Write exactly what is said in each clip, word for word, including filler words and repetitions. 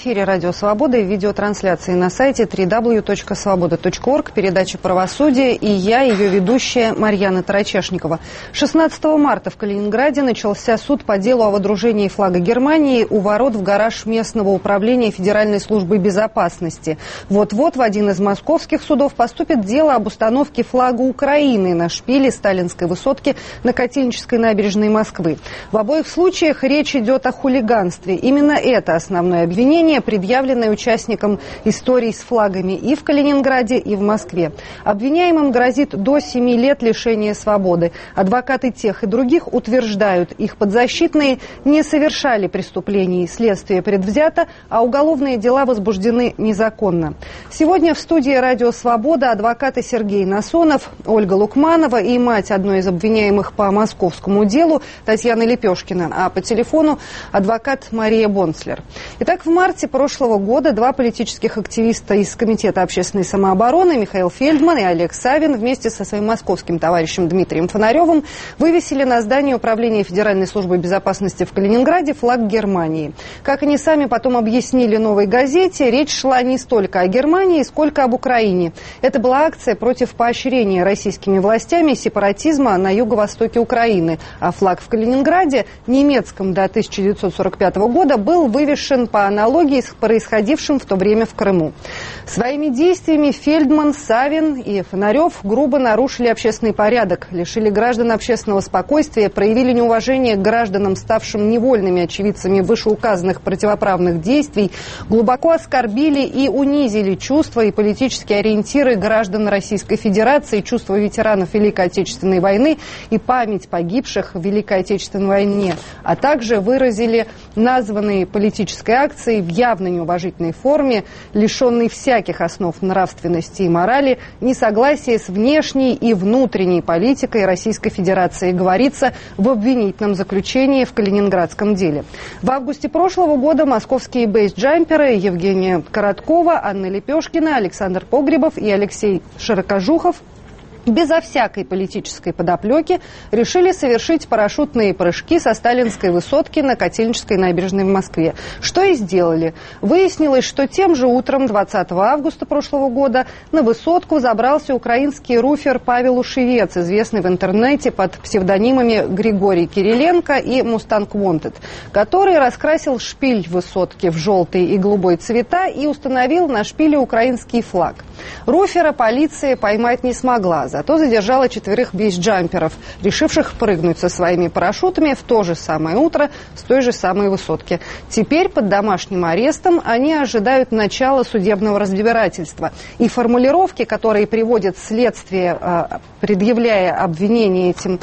эфире «Радио Свобода» и видеотрансляции на сайте дабл ю дабл ю дабл ю точка свобода точка орг, передача «Правосудие», и я, ее ведущая Марьяна Тарачешникова. шестнадцатого марта в Калининграде начался суд по делу о водружении флага Германии у ворот в гараж местного управления Федеральной службы безопасности. Вот-вот в один из московских судов поступит дело об установке флага Украины на шпиле Сталинской высотки на Котельнической набережной Москвы. В обоих случаях речь идет о хулиганстве. Именно это основное обвинение, предъявленное участникам историй с флагами и в Калининграде, и в Москве. Обвиняемым грозит до семи лет лишения свободы. Адвокаты тех и других утверждают, их подзащитные не совершали преступлений, следствие предвзято, а уголовные дела возбуждены незаконно. Сегодня в студии «Радио Свобода» адвокаты Сергей Насонов, Ольга Лукманова и мать одной из обвиняемых по московскому делу Татьяна Лепешкина, а по телефону адвокат Мария Бонцлер. Итак, в марте прошлого года два политических активиста из Комитета общественной самообороны, Михаил Фельдман и Олег Савин, вместе со своим московским товарищем Дмитрием Фонаревым вывесили на здание Управления Федеральной службы безопасности в Калининграде флаг Германии. Как они сами потом объяснили «Новой газете», речь шла не столько о Германии, сколько об Украине. Это была акция против поощрения российскими властями сепаратизма на юго-востоке Украины, а флаг в Калининграде, немецком до тысяча девятьсот сорок пятого года, был вывешен по аналогии с происходившим в то время в Крыму. Своими действиями Фельдман, Савин и Фонарев грубо нарушили общественный порядок, лишили граждан общественного спокойствия, проявили неуважение к гражданам, ставшим невольными очевидцами вышеуказанных противоправных действий, глубоко оскорбили и унизили чувства и политические ориентиры граждан Российской Федерации, чувства ветеранов Великой Отечественной войны и память погибших в Великой Отечественной войне, а также выразили названные политической акцией в явно неуважительной форме, лишенной всяких основ нравственности и морали, несогласие с внешней и внутренней политикой Российской Федерации, говорится в обвинительном заключении в калининградском деле. В августе прошлого года московские бейсджамперы Евгения Короткова, Анна Лепешкина, Александр Погребов и Алексей Широкожухов безо всякой политической подоплеки решили совершить парашютные прыжки со Сталинской высотки на Котельнической набережной в Москве. Что и сделали. Выяснилось, что тем же утром двадцатого августа прошлого года на высотку забрался украинский руфер Павел Ушевец, известный в интернете под псевдонимами Григорий Кириленко и Мустанг Wanted, который раскрасил шпиль высотки в желтый и голубой цвета и установил на шпиле украинский флаг. Руфера полиция поймать не смогла, зато задержала четверых бейсджамперов, решивших прыгнуть со своими парашютами в то же самое утро с той же самой высотки. Теперь под домашним арестом они ожидают начала судебного разбирательства. И формулировки, которые приводят следствие, предъявляя обвинение этим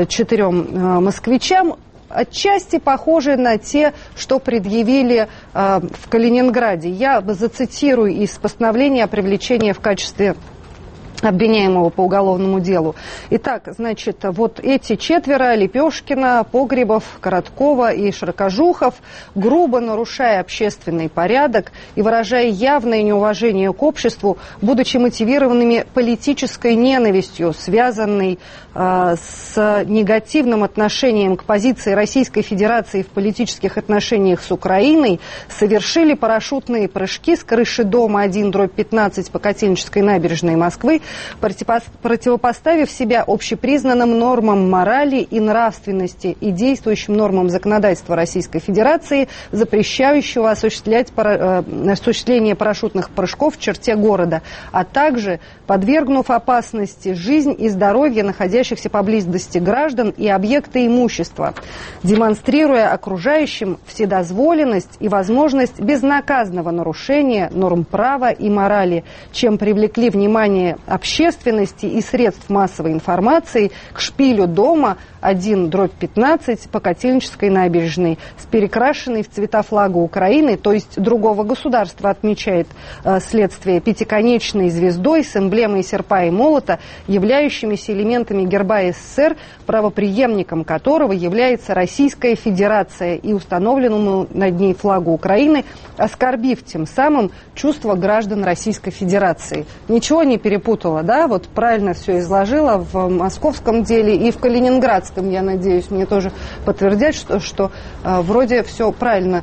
четырем москвичам, отчасти похожи на те, что предъявили э, в Калининграде. Я зацитирую из постановления о привлечении в качестве обвиняемого по уголовному делу. Итак, значит, вот эти четверо, Лепешкина, Погребов, Короткова и Широкожухов, грубо нарушая общественный порядок и выражая явное неуважение к обществу, будучи мотивированными политической ненавистью, связанной э, с негативным отношением к позиции Российской Федерации в политических отношениях с Украиной, совершили парашютные прыжки с крыши дома один дробь пятнадцать по Котельнической набережной Москвы, противопоставив себя общепризнанным нормам морали и нравственности и действующим нормам законодательства Российской Федерации, запрещающего осуществлять, осуществление парашютных прыжков в черте города, а также подвергнув опасности жизнь и здоровье находящихся поблизости граждан и объекта имущества, демонстрируя окружающим вседозволенность и возможность безнаказанного нарушения норм права и морали, чем привлекли внимание общественности и средств массовой информации к шпилю дома один дробь пятнадцать по Котельнической набережной с перекрашенной в цвета флага Украины, то есть другого государства, отмечает э, следствие, пятиконечной звездой с эмблемой серпа и молота, являющимися элементами герба СССР, правопреемником которого является Российская Федерация, и установленному над ней флагу Украины, оскорбив тем самым чувства граждан Российской Федерации. Ничего не перепутала, да? Вот правильно все изложила в московском деле и в калининградском, я надеюсь, мне тоже подтвердят, что, что э, вроде все правильно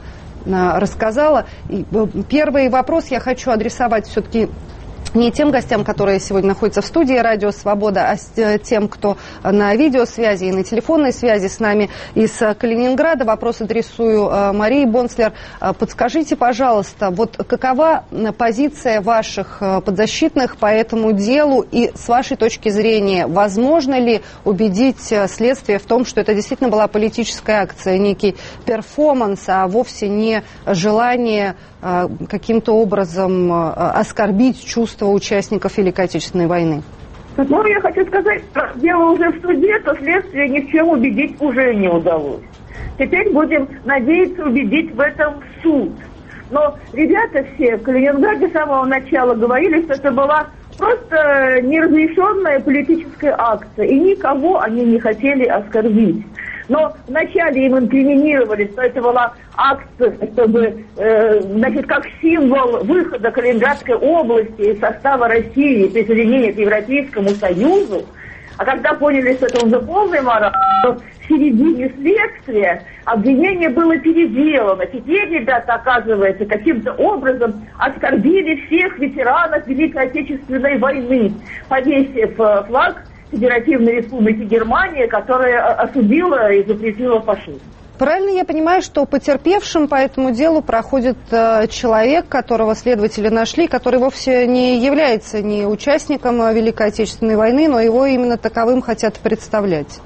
рассказала. И первый вопрос я хочу адресовать все-таки не тем гостям, которые сегодня находятся в студии «Радио Свобода», а тем, кто на видеосвязи и на телефонной связи с нами из Калининграда. Вопрос адресую Марии Бонслер. Подскажите, пожалуйста, вот какова позиция ваших подзащитных по этому делу и с вашей точки зрения, возможно ли убедить следствие в том, что это действительно была политическая акция, некий перформанс, а вовсе не желание каким-то образом оскорбить чувства участников Великой Отечественной войны? Ну, я хочу сказать, что дело уже в суде, то следствие ни в чем убедить уже не удалось. Теперь будем надеяться убедить в этом суд. Но ребята все в Калининграде с самого начала говорили, что это была просто неразрешенная политическая акция, и никого они не хотели оскорбить. Но вначале им инкриминировали, что это была акция, чтобы, э, значит, как символ выхода Калининградской области из состава России, присоединения к Европейскому Союзу. А когда поняли, что это уже полный маразм, то в середине следствия обвинение было переделано. Теперь ребята, оказывается, каким-то образом оскорбили всех ветеранов Великой Отечественной войны, повесив флаг Федеративной Республики Германия, которая осудила и запретила фашизм. Правильно я понимаю, что потерпевшим по этому делу проходит э, человек, которого следователи нашли, который вовсе не является ни участником Великой Отечественной войны, но его именно таковым хотят представлять?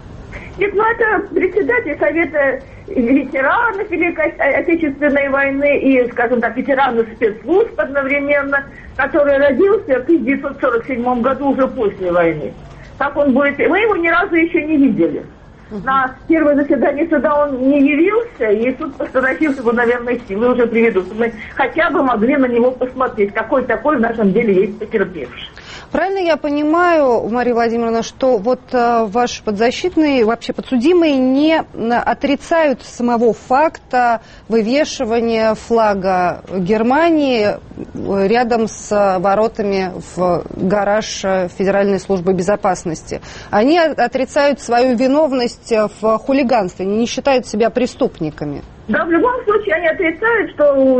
Нет, ну это председатель Совета ветеранов Великой Отечественной войны и, скажем так, ветеранов спецслужб одновременно, который родился в тысяча девятьсот сорок седьмом году, уже после войны. Так он будет... Мы его ни разу еще не видели. Uh-huh. На первое заседание суда он не явился, и суд постановил, что, наверное, силы уже приведут. Мы хотя бы могли на него посмотреть, какой такой в нашем деле есть потерпевший. Правильно я понимаю, Мария Владимировна, что вот э, ваши подзащитные, вообще подсудимые, не отрицают самого факта вывешивания флага Германии рядом с воротами в гараж Федеральной службы безопасности? Они отрицают свою виновность в хулиганстве, они не считают себя преступниками. Да, в любом случае они отрицают, что в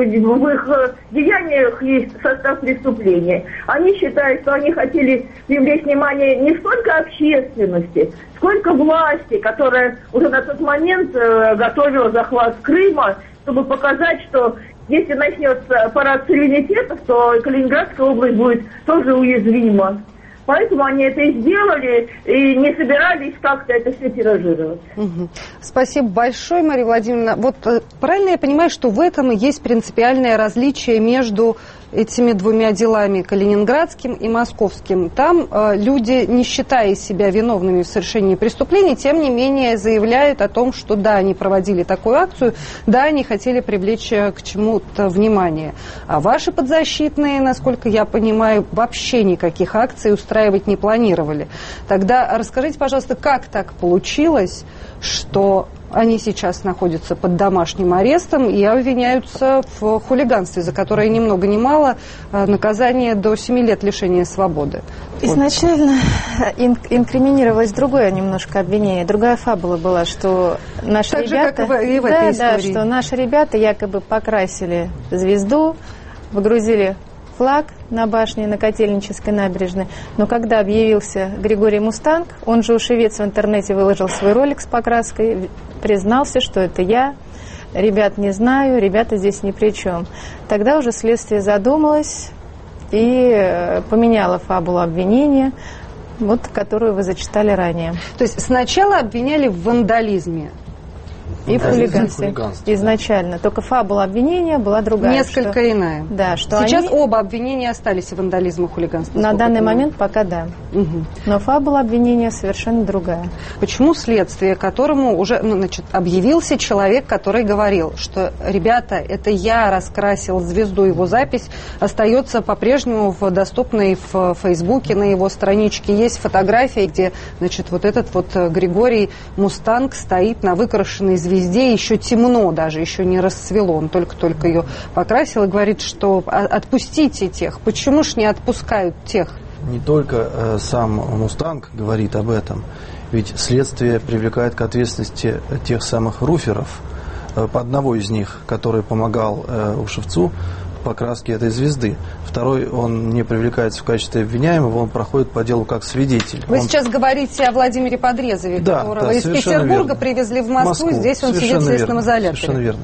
их деяниях есть состав преступления. Они считают, что они хотели привлечь внимание не столько общественности, сколько власти, которая уже на тот момент э, готовила захват Крыма, чтобы показать, что если начнется парад суверенитетов, то Калининградская область будет тоже уязвима. Поэтому они это и сделали, и не собирались как-то это все тиражировать. Угу. Спасибо большое, Мария Владимировна. Вот правильно я понимаю, что в этом и есть принципиальное различие между этими двумя делами, калининградским и московским? Там э, люди, не считая себя виновными в совершении преступлений, тем не менее заявляют о том, что да, они проводили такую акцию, да, они хотели привлечь к чему-то внимание. А ваши подзащитные, насколько я понимаю, вообще никаких акций устраивать не планировали. Тогда расскажите, пожалуйста, как так получилось, что они сейчас находятся под домашним арестом и обвиняются в хулиганстве, за которое ни много ни мало наказание до семи лет лишения свободы. Изначально ин- инкриминировалось другое немножко обвинение, другая фабула была, что наши так ребята, же, как и в да, этой да, истории. что наши ребята якобы покрасили звезду, выгрузили флаг на башне на Котельнической набережной. Но когда объявился Григорий Мустанг, он же у Шевец в интернете выложил свой ролик с покраской, признался, что это я, ребят не знаю, ребята здесь ни при чем. Тогда уже следствие задумалось и поменяло фабулу обвинения, вот, которую вы зачитали ранее. То есть сначала обвиняли в вандализме. И в хулиганстве изначально. Да. Только фабула обвинения была другая. Несколько что, иная. Да, что сейчас они... оба обвинения остались в вандализме и хулиганстве. На данный момент пока да. Угу. Но фабула обвинения совершенно другая. Почему следствие, которому уже ну, значит, объявился человек, который говорил, что, ребята, это я раскрасил звезду, его запись остается по-прежнему в, доступной в Фейсбуке, на его страничке есть фотографии, где, значит, вот этот вот Григорий Мустанг стоит на выкрашенной звезде, еще темно даже, еще не расцвело, он только-только ее покрасил и говорит, что отпустите тех. Почему ж не отпускают тех? Не только э, сам Мустанг говорит об этом, ведь следствие привлекает к ответственности тех самых руферов, по одного из них, который помогал Ушевцу в покраске этой звезды. Второй, он не привлекается в качестве обвиняемого, он проходит по делу как свидетель. Вы он... сейчас говорите о Владимире Подрезове, да, которого да, из Петербурга верно. привезли в Москву, Москву. Здесь он сидит в следственном изоляторе. Совершенно верно.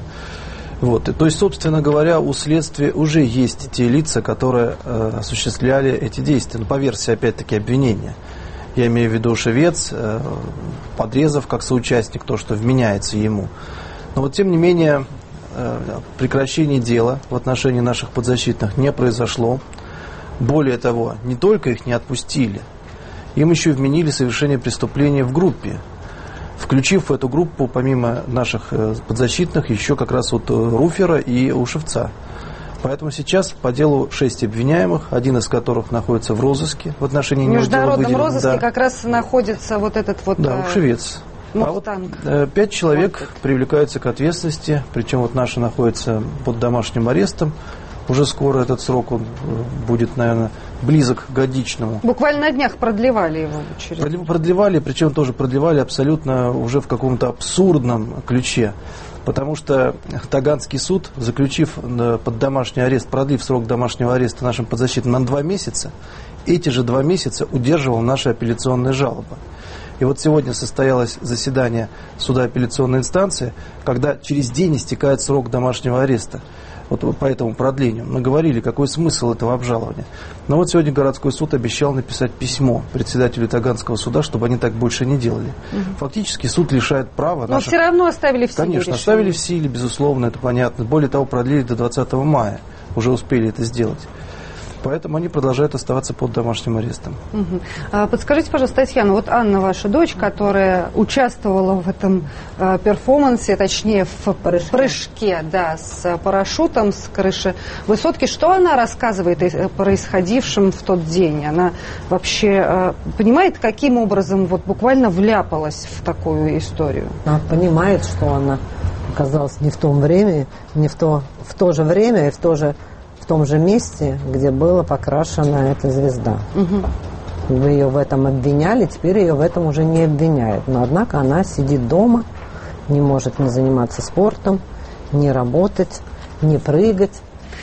Вот. То есть, собственно говоря, у следствия уже есть те лица, которые э, осуществляли эти действия. Ну, по версии, опять-таки, обвинения. Я имею в виду Шевец, э, Подрезов как соучастник, то, что вменяется ему. Но вот, тем не менее, э, прекращение дела в отношении наших подзащитных не произошло. Более того, не только их не отпустили, им еще вменили совершение преступления в группе, включив в эту группу, помимо наших подзащитных, еще как раз вот Руфера и Ушевца. Поэтому сейчас по делу шесть обвиняемых, один из которых находится в розыске в отношении него. В международном розыске да. как раз находится вот этот вот... Да, Ушевец. Мустанг. А вот пять человек вот. привлекаются к ответственности, причем вот наши находятся под домашним арестом. Уже скоро этот срок он будет, наверное, близок к годичному. Буквально на днях продлевали его очередь. Продлевали, причем тоже продлевали абсолютно уже в каком-то абсурдном ключе. Потому что Таганский суд, заключив под домашний арест, продлив срок домашнего ареста нашим подзащитным на два месяца, эти же два месяца удерживал наши апелляционные жалобы. И вот сегодня состоялось заседание суда апелляционной инстанции, когда через день истекает срок домашнего ареста. Вот по этому продлению. Мы говорили, какой смысл этого обжалования. Но вот сегодня городской суд обещал написать письмо председателю Таганского суда, чтобы они так больше не делали. Угу. Фактически суд лишает права. Но наших... все равно оставили в силе. Конечно, решение. оставили в силе, безусловно, это понятно. Более того, продлили до двадцатого мая. Уже успели это сделать. Поэтому они продолжают оставаться под домашним арестом. Угу. А, подскажите, пожалуйста, Татьяна, вот Анна, ваша дочь, которая участвовала в этом э, перформансе, точнее в прыжке, прыжке да, с парашютом с крыши высотки, что она рассказывает о происходившем в тот день? Она вообще э, понимает, каким образом вот буквально вляпалась в такую историю? Она понимает, что она оказалась не в том времени, не в то, в то же время и в то же в том же месте, где была покрашена эта звезда. Угу. Вы ее в этом обвиняли, теперь ее в этом уже не обвиняют. Но, однако, она сидит дома, не может не заниматься спортом, не работать, не прыгать.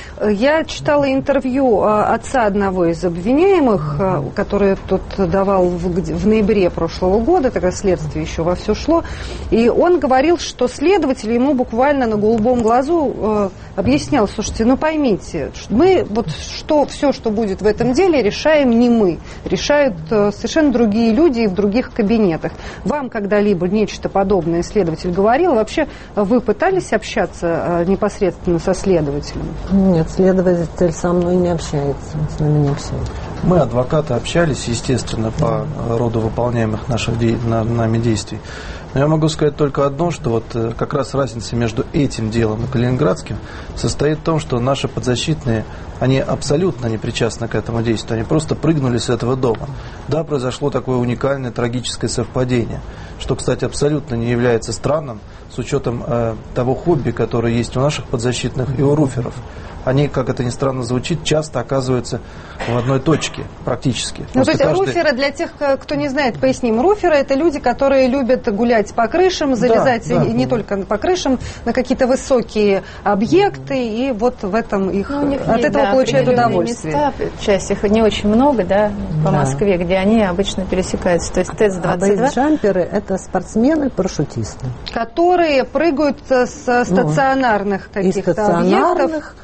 Я читала интервью отца одного из обвиняемых, который тут давал в, в ноябре прошлого года, тогда следствие еще вовсю шло, и он говорил, что следователь ему буквально на голубом глазу э, объяснял: слушайте, ну поймите, мы вот что, все, что будет в этом деле, решаем не мы, решают э, совершенно другие люди и в других кабинетах. Вам когда-либо нечто подобное следователь говорил? Вообще вы пытались общаться э, непосредственно со следователем? Нет. Следователь со мной не общается, с нами не общается. Мы, адвокаты, общались, естественно, по роду выполняемых наших де... нами действий. Но я могу сказать только одно, что вот как раз разница между этим делом и калининградским состоит в том, что наши подзащитные, они абсолютно не причастны к этому действию, они просто прыгнули с этого дома. Да, произошло такое уникальное трагическое совпадение, что, кстати, абсолютно не является странным с учетом э, того хобби, которое есть у наших подзащитных и у руферов. Они, как это ни странно звучит, часто оказываются в одной точке, практически. Ну, то есть каждый... руферы, для тех, кто не знает, поясним, руферы — это люди, которые любят гулять по крышам, залезать да, да. не только по крышам, на какие-то высокие объекты, и вот в этом их, ну, них от есть, этого да, получают удовольствие. Места, часть их не очень много, да, по да. Москве, где они обычно пересекаются. То есть ТЭЦ двадцать два. А бейсджамперы — это спортсмены-парашютисты. Которые прыгают с стационарных ну, каких-то объектов.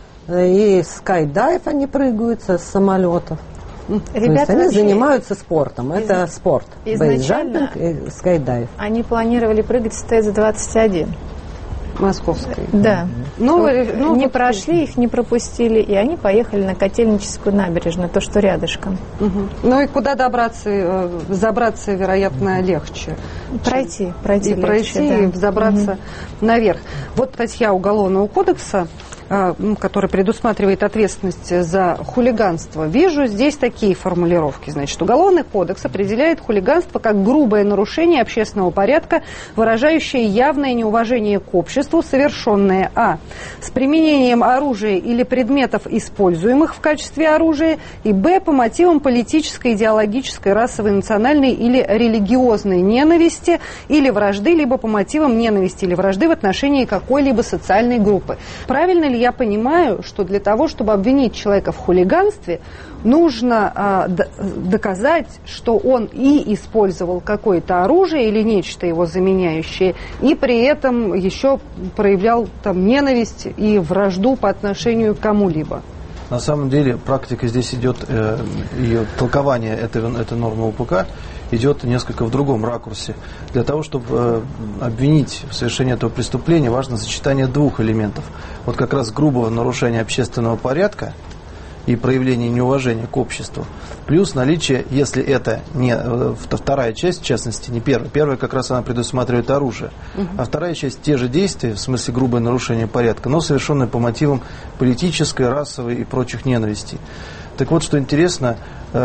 И скайдайв они прыгают с самолетов. Ребята, То есть они занимаются спортом. Из... Это спорт. Бейсджампинг и скайдайв. Они планировали прыгать с ТЭЦ двадцать один. Московской. Да. Ну, ну, не вот прошли, их не пропустили, и они поехали на Котельническую набережную, то, что рядышком. Угу. Ну и куда добраться, забраться, вероятно, легче. Пройти, пройти и легче, пройти, да. и забраться угу. наверх. Вот статья Уголовного кодекса который предусматривает ответственность за хулиганство, вижу здесь такие формулировки. Значит, Уголовный кодекс определяет хулиганство как грубое нарушение общественного порядка, выражающее явное неуважение к обществу, совершенное а. с применением оружия или предметов, используемых в качестве оружия, и б. по мотивам политической, идеологической, расовой, национальной или религиозной ненависти или вражды, либо по мотивам ненависти или вражды в отношении какой-либо социальной группы. Правильно ли я понимаю, что для того, чтобы обвинить человека в хулиганстве, нужно а, д- доказать, что он и использовал какое-то оружие или нечто его заменяющее, и при этом еще проявлял там ненависть и вражду по отношению к кому-либо? На самом деле практика здесь идет, э, ее толкование этой, этой нормы УПК идет несколько в другом ракурсе. Для того, чтобы э, обвинить в совершении этого преступления, важно сочетание двух элементов. Вот как раз грубого нарушения общественного порядка и проявление неуважения к обществу, плюс наличие, если это не вторая часть, в частности, не первая. Первая как раз она предусматривает оружие, угу. а вторая часть те же действия, в смысле грубое нарушение порядка, но совершенное по мотивам политической, расовой и прочих ненавистей. Так вот, что интересно,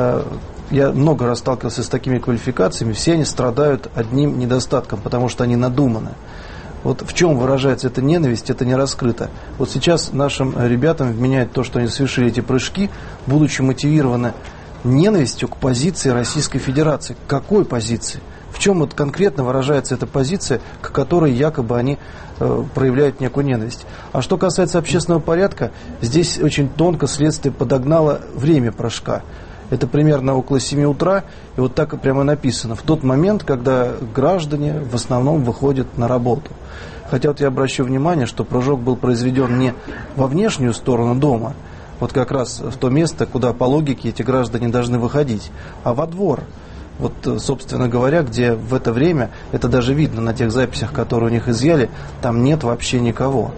я много раз сталкивался с такими квалификациями, все они страдают одним недостатком, потому что они надуманы. Вот в чем выражается эта ненависть, это не раскрыто. Вот сейчас нашим ребятам вменяют то, что они совершили эти прыжки, будучи мотивированы ненавистью к позиции Российской Федерации. К какой позиции? В чем вот конкретно выражается эта позиция, к которой якобы они э, проявляют некую ненависть? А что касается общественного порядка, здесь очень тонко следствие подогнало время прыжка. Это примерно около семи утра, и вот так и прямо написано. В тот момент, когда граждане в основном выходят на работу. Хотя вот я обращу внимание, что прыжок был произведен не во внешнюю сторону дома, вот как раз в то место, куда по логике эти граждане должны выходить, а во двор. Вот, собственно говоря, где в это время, это даже видно на тех записях, которые у них изъяли, там нет вообще никого.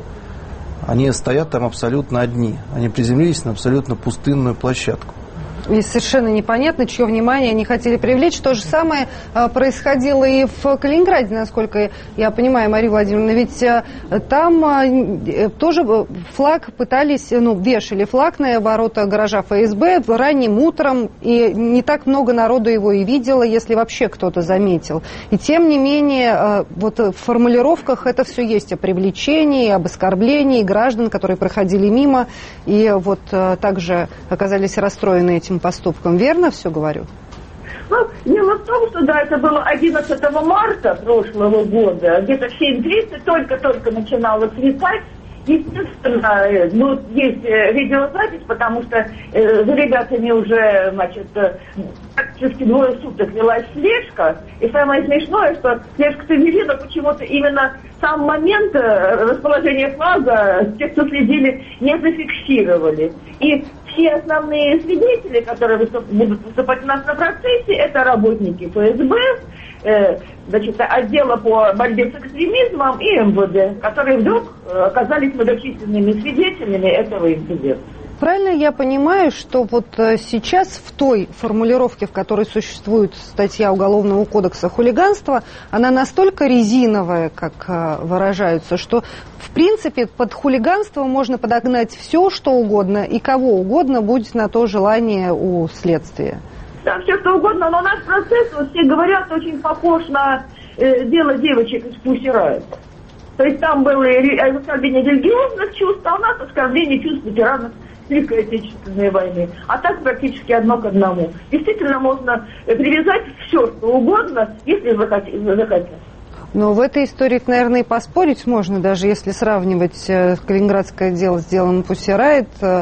Они стоят там абсолютно одни. Они приземлились на абсолютно пустынную площадку. И совершенно непонятно, чье внимание они хотели привлечь. То же самое а, происходило и в Калининграде, насколько я понимаю, Мария Владимировна. Ведь а, там а, тоже флаг пытались, ну, вешали флаг на ворота гаража эф эс бэ ранним утром, и не так много народу его и видело, если вообще кто-то заметил. И тем не менее, а, вот в формулировках это все есть о привлечении, об оскорблении граждан, которые проходили мимо, и вот а, также оказались расстроены этим поступком. Верно все говорю? Ну, дело в том, что да, это было одиннадцатого марта прошлого года, где-то в семь тридцать только-только начинало светать. Естественно, ну, есть видеозапись, потому что э, за ребятами уже, значит, практически двое суток велась слежка. И самое смешное, что слежка-то не видно, почему-то именно сам момент расположения флага те, кто следили, не зафиксировали. И все основные свидетели, которые выступ, будут выступать у нас на процессе, это работники эф эс бэ, э, значит, отдела по борьбе с экстремизмом и эм вэ дэ, которые вдруг оказались многочисленными свидетелями этого инцидента. Правильно я понимаю, что вот сейчас в той формулировке, в которой существует статья Уголовного кодекса хулиганства, она настолько резиновая, как выражаются, что в принципе под хулиганство можно подогнать все, что угодно, и кого угодно, будет на то желание у следствия. Да, все что угодно, но наш процесс, вот все говорят, очень похож на э, дело девочек из Pussy Riot. То есть там было оскорбление религиозных чувств, а у нас оскорбление чувств ветеранов Великой Отечественной войны. А так практически одно к одному. Действительно можно привязать все, что угодно, если захотят. Но в этой истории, наверное, и поспорить можно, даже если сравнивать калининградское дело с делом Pussy Riot,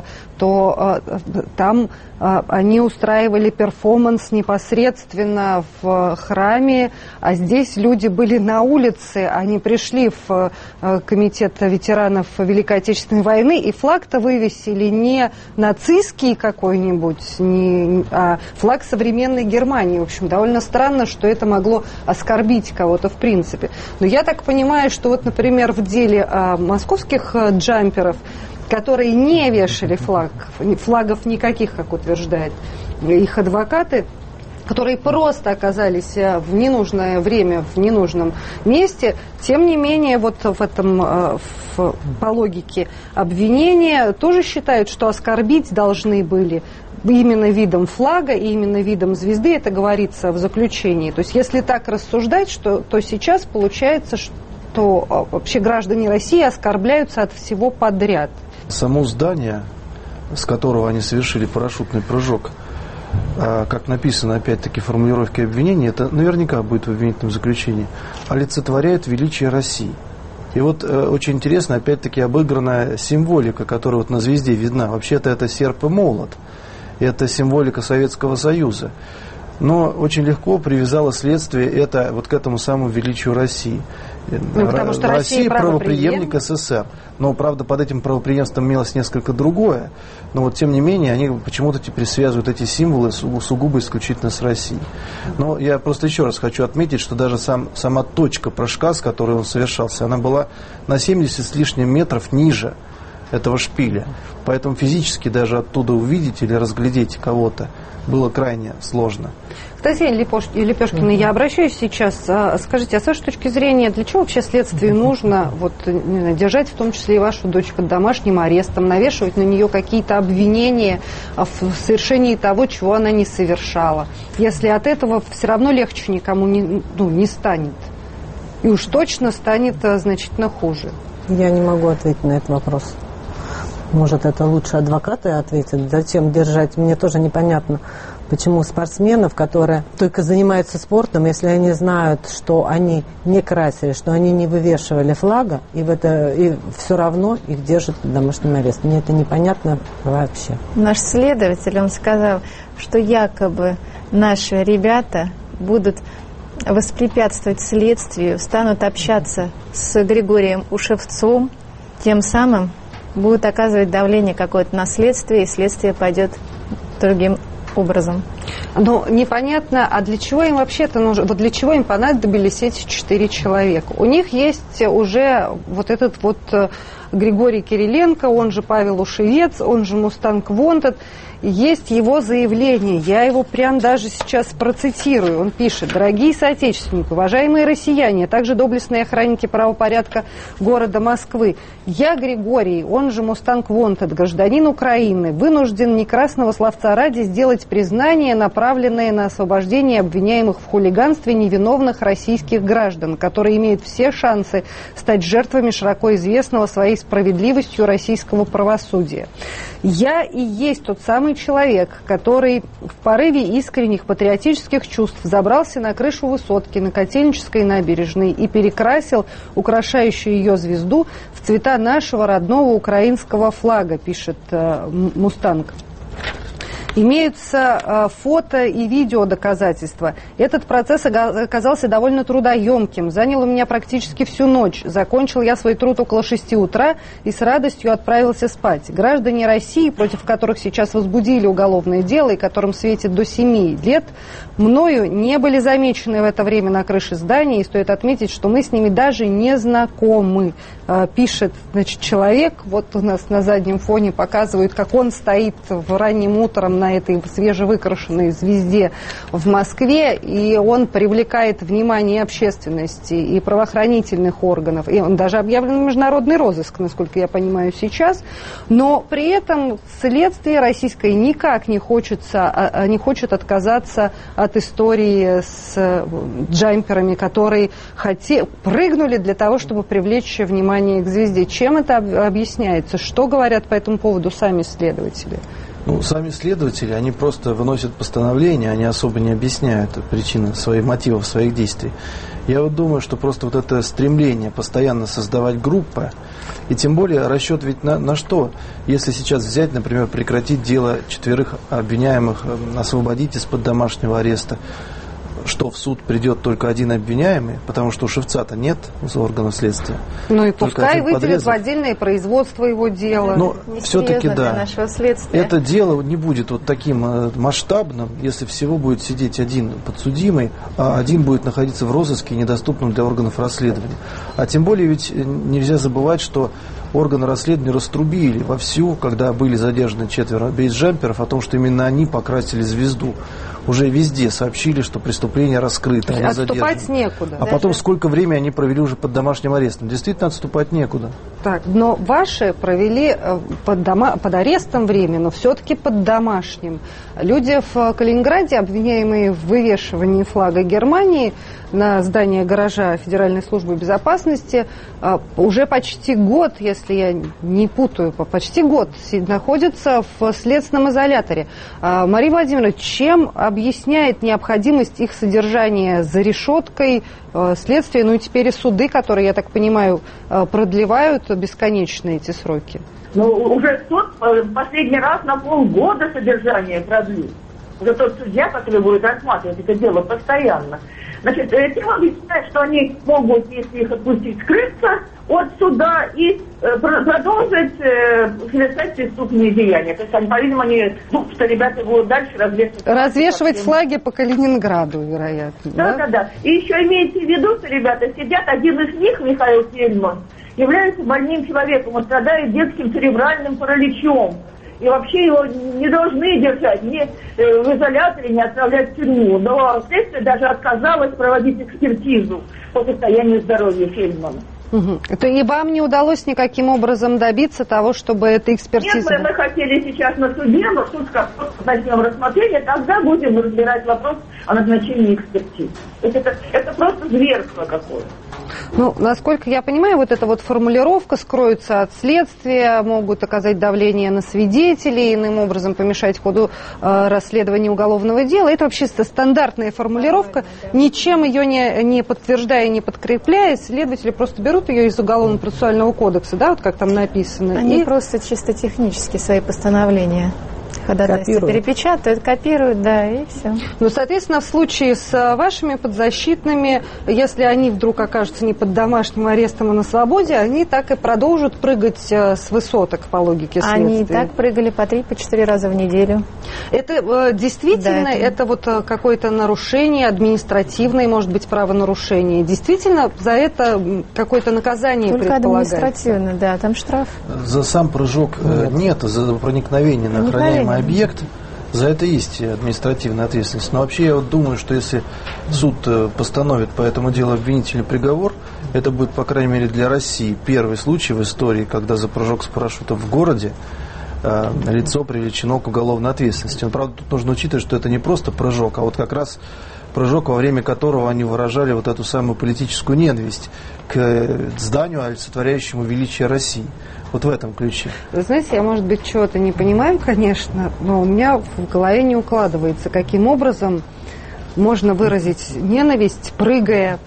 то э, там э, они устраивали перформанс непосредственно в храме, а здесь люди были на улице, они пришли в э, комитет ветеранов Великой Отечественной войны, и флаг-то вывесили не нацистский какой-нибудь, не, а флаг современной Германии. В общем, довольно странно, что это могло оскорбить кого-то в принципе. Но я так понимаю, что вот, например, в деле э, московских э, джамперов, которые не вешали флаг, флагов никаких, как утверждает их адвокаты, которые просто оказались в ненужное время, в ненужном месте, тем не менее, вот в этом, в, по логике обвинения, тоже считают, что оскорбить должны были именно видом флага и именно видом звезды, это говорится в заключении. То есть, если так рассуждать, что, то сейчас получается, что вообще граждане России оскорбляются от всего подряд. Само здание, с которого они совершили парашютный прыжок, как написано, опять-таки, формулировки обвинения, это наверняка будет в обвинительном заключении, олицетворяет величие России. И вот э, очень интересно, опять-таки, обыгранная символика, которая вот на звезде видна. Вообще-то это серп и молот. Это символика Советского Союза. Но очень легко привязало следствие это вот к этому самому величию России. Ну, потому что Россия правопреемник СССР. Но, правда, под этим правопреемством имелось несколько другое. Но вот, тем не менее, они почему-то теперь связывают эти символы сугубо исключительно с Россией. Но я просто еще раз хочу отметить, что даже сам, сама точка прыжка, с которой он совершался, она была на семьдесят с лишним метров ниже этого шпиля. Поэтому физически даже оттуда увидеть или разглядеть кого-то было крайне сложно. Кстати, Лепешкина, я обращаюсь сейчас. Скажите, а с вашей точки зрения, для чего вообще следствию нужно вот, не знаю, держать в том числе и вашу дочь под домашним арестом, навешивать на нее какие-то обвинения в совершении того, чего она не совершала, если от этого все равно легче никому не, ну, не станет? И уж точно станет значительно хуже. Я не могу ответить на этот вопрос. Может, это лучше адвокаты ответят. Зачем держать? Мне тоже непонятно, почему спортсменов, которые только занимаются спортом, если они знают, что они не красили, что они не вывешивали флага, и, в это, и все равно их держат под домашним арестом. Мне это непонятно вообще. Наш следователь, он сказал, что якобы наши ребята будут воспрепятствовать следствию, станут общаться с Григорием Ушевцом, тем самым будут оказывать давление какое-то на следствие, и следствие пойдет другим образом. Но непонятно, а для чего им вообще-то нужно, вот для чего им понадобились эти четыре человека? У них есть уже вот этот вот Григорий Кириленко, он же Павел Ушевец, он же Мустанг Вонтед. Есть его заявление, я его прям даже сейчас процитирую. Он пишет: «Дорогие соотечественники, уважаемые россияне, а также доблестные охранники правопорядка города Москвы, я, Григорий, он же Мустанг Вонтед, гражданин Украины, вынужден не красного словца ради сделать признание, направленное на освобождение обвиняемых в хулиганстве невиновных российских граждан, которые имеют все шансы стать жертвами широко известного своей справедливостью российского правосудия. Я и есть тот самый человек, который в порыве искренних патриотических чувств забрался на крышу высотки на Котельнической набережной и перекрасил украшающую ее звезду в цвета нашего родного украинского флага», пишет э, Мустанг. Имеются э, фото и видео доказательства. Этот процесс оказался довольно трудоемким. Занял у меня практически всю ночь. Закончил я свой труд около шести утра и с радостью отправился спать. Граждане России, против которых сейчас возбудили уголовное дело и которым светит до семи лет, мною не были замечены в это время на крыше здания. И стоит отметить, что мы с ними даже не знакомы. Э, пишет, значит, человек. Вот у нас на заднем фоне показывают, как он стоит в ранним утром на на этой свежевыкрашенной звезде в Москве, и он привлекает внимание общественности и правоохранительных органов, и он даже объявлен в международный розыск, насколько я понимаю сейчас, но при этом следствие российское никак не, хочется, не хочет отказаться от истории с джамперами, которые хоте, прыгнули для того, чтобы привлечь внимание к звезде. Чем это объясняется? Что говорят по этому поводу сами следователи? Ну, сами следователи, они просто выносят постановление, они особо не объясняют причины своих мотивов, своих действий. Я вот думаю, что просто вот это стремление постоянно создавать группы, и тем более расчет ведь на, на что? Если сейчас взять, например, прекратить дело четверых обвиняемых, освободить из-под домашнего ареста, что в суд придет только один обвиняемый, потому что у Шевца-то нет из органов следствия. Ну и пускай выделят в отдельное производство его дела. Но все-таки да, это дело не будет вот таким масштабным, если всего будет сидеть один подсудимый, а один будет находиться в розыске, недоступным для органов расследования. А тем более ведь нельзя забывать, что органы расследования раструбили вовсю, когда были задержаны четверо бейсджамперов, о том, что именно они покрасили звезду. уже везде сообщили, что преступление раскрыто. Они отступать задержаны. некуда. А Даже... потом сколько времени они провели уже под домашним арестом? Действительно, отступать некуда. Так, но ваши провели под, дома, под арестом время, но все-таки под домашним. Люди в Калининграде, обвиняемые в вывешивании флага Германии на здание гаража Федеральной службы безопасности, уже почти год, если я не путаю, почти год находятся в следственном изоляторе. Мария Владимировна, чем объясняет необходимость их содержания за решеткой следствия, ну и теперь и суды, которые, я так понимаю, продлевают бесконечно эти сроки? Ну, уже суд последний раз на полгода содержания продлил. Уже тот судья, который будет рассматривать это дело постоянно. Значит, тем объясняет, что они могут, если их отпустить, скрыться от суда и э, продолжить э, совершать преступные деяния. То есть, они, по-видимому, они думают, что ребята будут дальше развешивать... Развешивать флаги по Калининграду, вероятно. Да, да, да, да. И еще имейте в виду, что ребята сидят, один из них, Михаил Фельдман, является больным человеком, он страдает детским церебральным параличом. И вообще его не должны держать ни в изоляторе, не отправлять в тюрьму. Но следствие даже отказалось проводить экспертизу по состоянию здоровья Фельдмана. Угу. Это и вам не удалось никаким образом добиться того, чтобы эта экспертиза... Нет, мы, мы хотели сейчас на суде, но суд как начнем рассмотрение, тогда будем разбирать вопрос о назначении экспертизы. Это, это, это просто зверство какое-то. Ну, насколько я понимаю, вот эта вот формулировка скроется от следствия, могут оказать давление на свидетелей, иным образом помешать ходу э, расследования уголовного дела. Это вообще стандартная формулировка, ничем ее не, не подтверждая, не подкрепляя, следователи просто берут ее из Уголовно-процессуального кодекса, да, вот как там написано. Они и... просто чисто технически свои постановления ходатайства перепечатают, копируют, да, и все. Ну, соответственно, в случае с вашими подзащитными, если они вдруг окажутся не под домашним арестом, а на свободе, они так и продолжат прыгать с высоток по логике следствия. Они и так прыгали по три, по четыре раза в неделю. Это действительно, да, это... это вот какое-то нарушение, административное, может быть, правонарушение. Действительно, за это какое-то наказание только предполагается? Только административно, да, там штраф. За сам прыжок нет, нет за проникновение на охраняемый объект, за это есть административная ответственность. Но вообще я вот думаю, что если суд постановит по этому делу обвинительный приговор, это будет, по крайней мере, для России первый случай в истории, когда за прыжок с парашютом в городе э, лицо привлечено к уголовной ответственности. Но, правда, тут нужно учитывать, что это не просто прыжок, а вот как раз прыжок, во время которого они выражали вот эту самую политическую ненависть к зданию, олицетворяющему величие России. Вот в этом ключе. Вы знаете, я, может быть, чего-то не понимаю, конечно, но у меня в голове не укладывается, каким образом можно выразить ненависть, прыгая,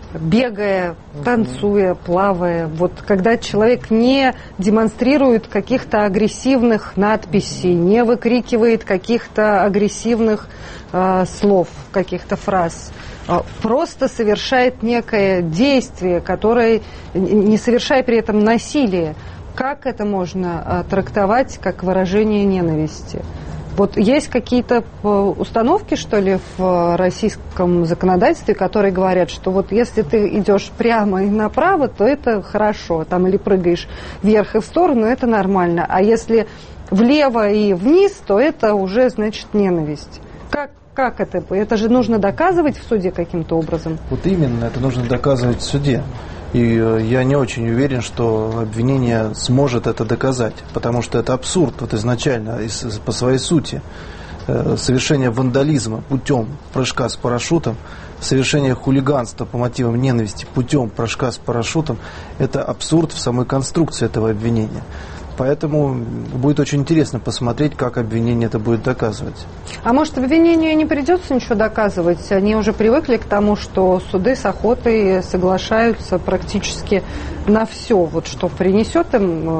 бегая, танцуя, плавая. Вот когда человек не демонстрирует каких-то агрессивных надписей, не выкрикивает каких-то агрессивных э, слов, каких-то фраз, просто совершает некое действие, которое, не совершая при этом насилие. Как это можно трактовать как выражение ненависти? Вот есть какие-то установки, что ли, в российском законодательстве, которые говорят, что вот если ты идешь прямо и направо, то это хорошо, там, или прыгаешь вверх и в сторону, это нормально, а если влево и вниз, то это уже, значит, ненависть. Как Как это? Это же нужно доказывать в суде каким-то образом? Вот именно, это нужно доказывать в суде. И я не очень уверен, что обвинение сможет это доказать, потому что это абсурд вот изначально, по своей сути. Совершение вандализма путем прыжка с парашютом, совершение хулиганства по мотивам ненависти путем прыжка с парашютом – это абсурд в самой конструкции этого обвинения. Поэтому будет очень интересно посмотреть, как обвинение это будет доказывать. А может, обвинению не придется ничего доказывать? Они уже привыкли к тому, что суды с охотой соглашаются практически на все, вот что принесет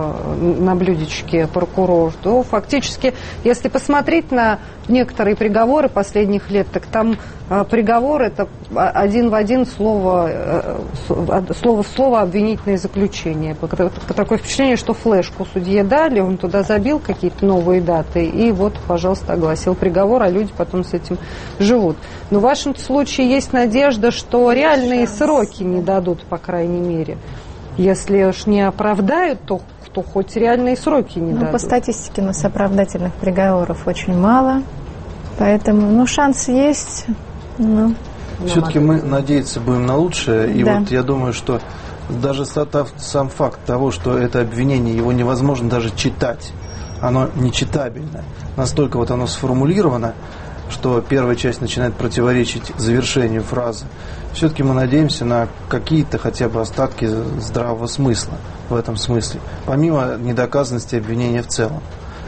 им на блюдечке прокурор. То фактически, если посмотреть на некоторые приговоры последних лет, так там приговор – это один в один слово, слово в слово обвинительное заключение. Такое впечатление, что флешку судье дали, он туда забил какие-то новые даты, и вот, пожалуйста, огласил приговор, а люди потом с этим живут. Но в вашем случае есть надежда, что реальные сроки не дадут, по крайней мере. Если уж не оправдают, то, то хоть реальные сроки не ну, дадут. По статистике у нас оправдательных приговоров очень мало. Поэтому, ну, шанс есть. Ну. Все-таки мы надеяться будем на лучшее. И да. вот я думаю, что даже сам факт того, что это обвинение, его невозможно даже читать. Оно нечитабельно. Настолько вот оно сформулировано, что первая часть начинает противоречить завершению фразы. Все-таки мы надеемся на какие-то хотя бы остатки здравого смысла в этом смысле, помимо недоказанности обвинения в целом.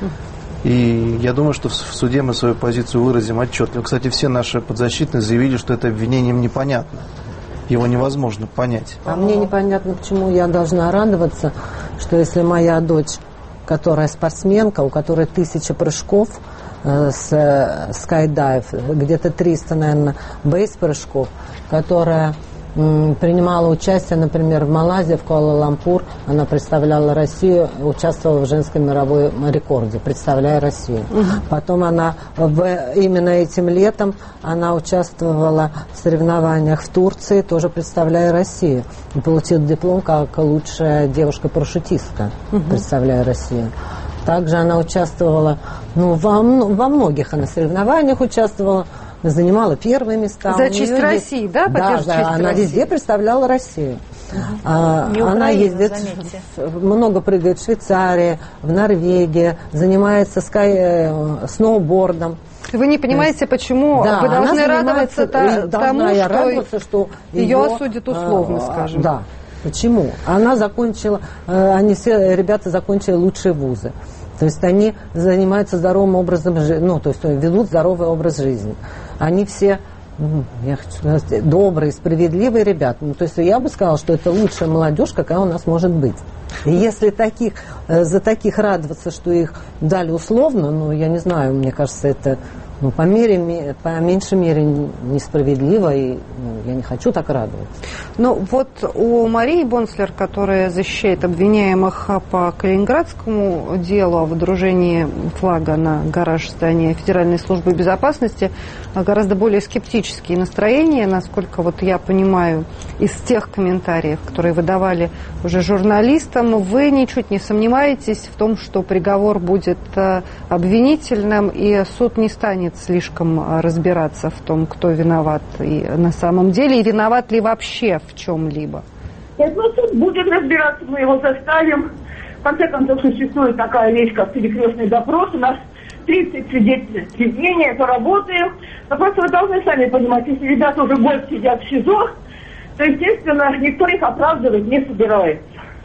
И я думаю, что в суде мы свою позицию выразим отчетливо. Кстати, все наши подзащитные заявили, что это обвинение им непонятно. Его невозможно понять. А мне непонятно, почему я должна радоваться, что если моя дочь, которая спортсменка, у которой тысяча прыжков э, с скайдайв, где-то триста, наверное, бейс-прыжков, которая м, принимала участие, например, в Малайзии, в Куала-Лумпур, она представляла Россию, участвовала в женском мировом рекорде, представляя Россию. Угу. Потом она в, именно этим летом она участвовала в соревнованиях в Турции, тоже представляя Россию. И получила диплом как лучшая девушка-парашютистка, угу. представляя Россию. Также она участвовала, ну, во, во многих она соревнованиях участвовала, занимала первые места. За честь России, есть... да? Да, да, она России. Везде представляла Россию. Угу. А, Украина, она ездит, в, много прыгает в Швейцарии, в Норвегии, занимается скай, сноубордом. Вы не понимаете, почему да, вы должны радоваться та, тому, что, радоваться, что ее, ее осудят условно, э, скажем. Да. Почему? Она закончила, э, они все, ребята закончили лучшие вузы. То есть они занимаются здоровым образом жизни, ну, то есть ведут здоровый образ жизни. Они все, ну, я хочу сказать, добрые, справедливые ребята. Ну, то есть я бы сказала, что это лучшая молодежь, какая у нас может быть. И если таких, за таких радоваться, что их дали условно, ну, я не знаю, мне кажется, это ну, по, мере, по меньшей мере несправедливо, и ну, я не хочу так радоваться. Ну, вот у Марии Бонслер, которая защищает обвиняемых по Калининградскому делу о водружении флага на гараж здания Федеральной службы безопасности, гораздо более скептические настроения, насколько вот я понимаю из тех комментариев, которые вы давали уже журналистам. Вы ничуть не сомневаетесь в том, что приговор будет обвинительным, и суд не станет слишком разбираться в том, кто виноват и на самом деле, и виноват ли вообще в чем-либо? Нет, ну суд будет разбираться, мы его заставим. В конце концов, существует такая вещь, как перекрестный допрос. У нас тридцать свидетелей обвинения, поработаем. Но просто вы должны сами понимать, если ребята уже год сидят в СИЗО, то, естественно, никто их оправдывать не собирается.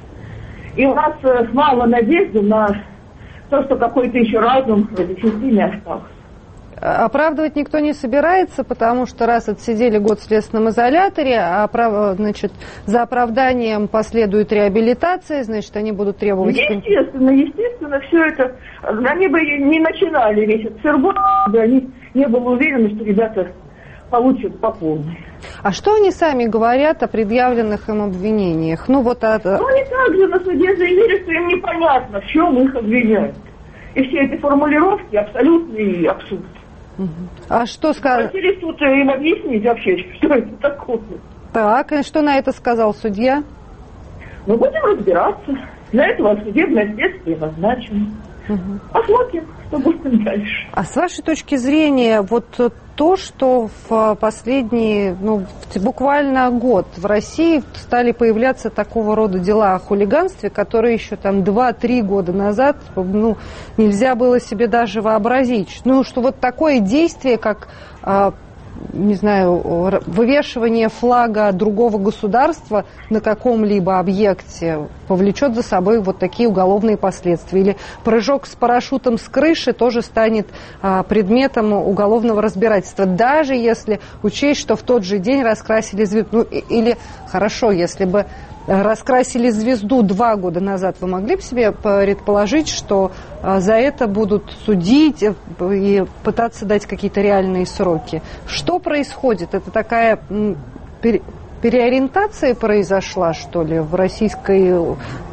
И у нас э, мало надежды на то, что какой-то еще разум в этой системе остался. Оправдывать никто не собирается, потому что раз отсидели год в следственном изоляторе, а значит, за оправданием последует реабилитация, значит, они будут требовать... Естественно, естественно, все это... Они бы не начинали весь этот цирбон, они не были уверены, что ребята получат по полной. А что они сами говорят о предъявленных им обвинениях? Ну, вот от... Ну, они также на суде заявили, что им непонятно, в чем их обвиняют. И все эти формулировки абсолютный абсурд. Угу. А что сказал? Хотели суд им объяснить вообще, что это такое. Так, и что на это сказал судья? Ну, будем разбираться. Для этого судебное следствие назначено. Угу. Посмотрим, что будет дальше. А с вашей точки зрения, вот то, что в последний, ну, буквально год в России стали появляться такого рода дела о хулиганстве, которые еще там два-три года назад, ну, нельзя было себе даже вообразить. Ну, что вот такое действие, как, не знаю, вывешивание флага другого государства на каком-либо объекте повлечет за собой вот такие уголовные последствия. Или прыжок с парашютом с крыши тоже станет а, предметом уголовного разбирательства, даже если учесть, что в тот же день раскрасили звезду. Ну, или хорошо, если бы раскрасили звезду два года назад, вы могли бы себе предположить, что а, за это будут судить и пытаться дать какие-то реальные сроки? Что происходит? Это такая м, пере, переориентация произошла, что ли, в российской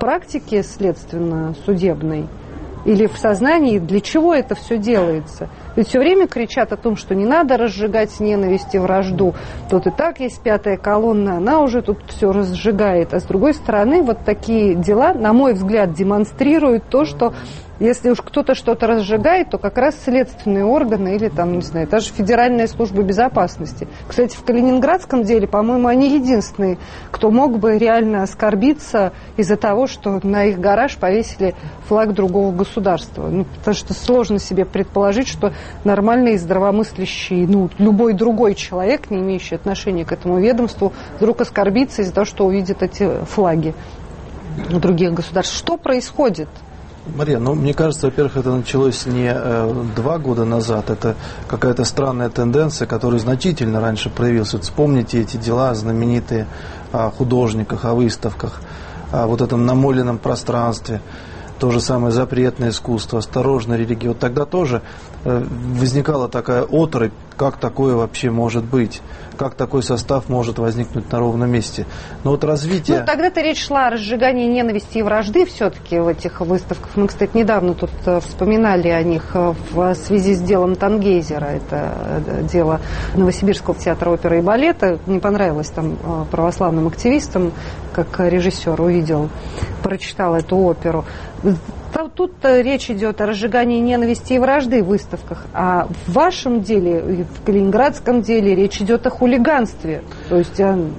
практике следственно-судебной? Или в сознании? Для чего это все делается? Ведь все время кричат о том, что не надо разжигать ненависть и вражду. Тут и так есть пятая колонна, она уже тут все разжигает. А с другой стороны, вот такие дела, на мой взгляд, демонстрируют то, что если уж кто-то что-то разжигает, то как раз следственные органы или там, не знаю, даже Федеральная служба безопасности. Кстати, в калининградском деле, по-моему, они единственные, кто мог бы реально оскорбиться из-за того, что на их гараж повесили флаг другого государства. Ну, потому что сложно себе предположить, что нормальный, здравомыслящий, ну, любой другой человек, не имеющий отношения к этому ведомству, вдруг оскорбится из-за того, что увидит эти флаги других государств. Что происходит? Мария, ну, мне кажется, во-первых, это началось не э, два года назад, это какая-то странная тенденция, которая значительно раньше проявилась. Вот вспомните эти дела знаменитые о художниках, о выставках, о вот этом намоленном пространстве, то же самое запретное искусство, осторожная религия. Вот тогда тоже э, возникала такая оторопь, как такое вообще может быть, как такой состав может возникнуть на ровном месте. Но вот развитие... Ну, тогда-то речь шла о разжигании ненависти и вражды все-таки в этих выставках. Мы, кстати, недавно тут вспоминали о них в связи с делом Тангейзера. Это дело Новосибирского театра оперы и балета. Не понравилось там православным активистам, как режиссер увидел, прочитал эту оперу. Тут речь идет о разжигании ненависти и вражды в выставках. А в вашем деле, в калининградском деле, речь идет о хулиганстве. То есть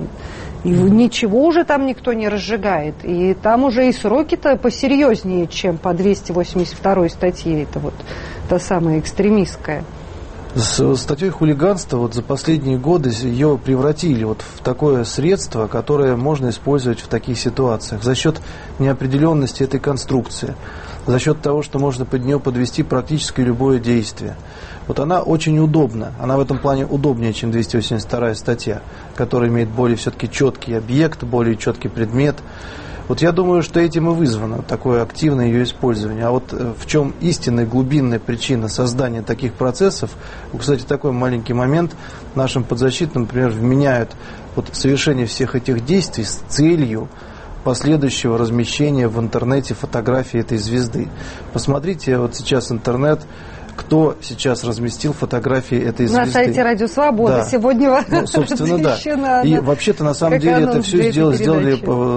ничего уже там никто не разжигает. И там уже и сроки-то посерьезнее, чем по двести восемьдесят второй статье. Это вот та самая экстремистская. С статьей хулиганства вот за последние годы ее превратили вот в такое средство, которое можно использовать в таких ситуациях за счет неопределенности этой конструкции, за счет того, что можно под нее подвести практически любое действие. Вот она очень удобна, она в этом плане удобнее, чем двести восемьдесят вторая статья, которая имеет более все-таки четкий объект, более четкий предмет. Вот я думаю, что этим и вызвано такое активное ее использование. А вот в чем истинная глубинная причина создания таких процессов, кстати, такой маленький момент, нашим подзащитным, например, вменяют вот совершение всех этих действий с целью последующего размещения в интернете фотографии этой звезды. Посмотрите, вот сейчас интернет, кто сейчас разместил фотографии этой звезды. На сайте Радио Свобода. Да. Сегодня ну, собственно, да. И вообще-то, на самом деле, это все сделали, сделали